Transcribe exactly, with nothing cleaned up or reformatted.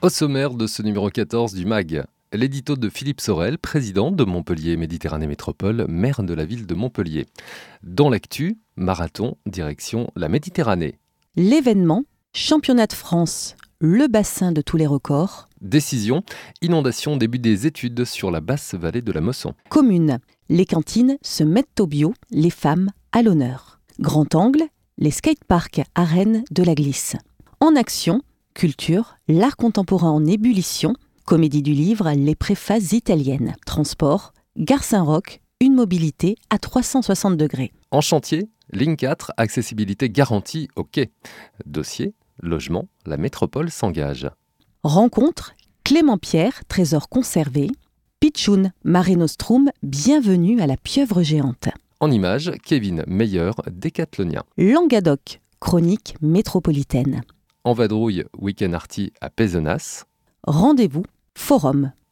Au sommaire de ce numéro quatorze du M A G, l'édito de Philippe Sorel, président de Montpellier Méditerranée Métropole, maire de la ville de Montpellier. Dans l'actu, marathon, direction la Méditerranée. L'événement, championnat de France, le bassin de tous les records. Décision, inondation, début des études sur la basse vallée de la Mosson. Commune, les cantines se mettent au bio, les femmes à l'honneur. Grand angle, les skateparks arènes de la glisse. En action, culture, l'art contemporain en ébullition, comédie du livre, les préfaces italiennes. Transport, gare Saint-Roch, une mobilité à trois cent soixante degrés. En chantier, ligne quatre, accessibilité garantie au quai. Dossier, logement, la métropole s'engage. Rencontre, Clément Pierre, trésor conservé. Pitchoun, Mare Nostrum, bienvenue à la pieuvre géante. En images, Kevin Meyer, décathlonien. Languedoc, chronique métropolitaine. En vadrouille, week-end arty à Pézenas. Rendez-vous, forum.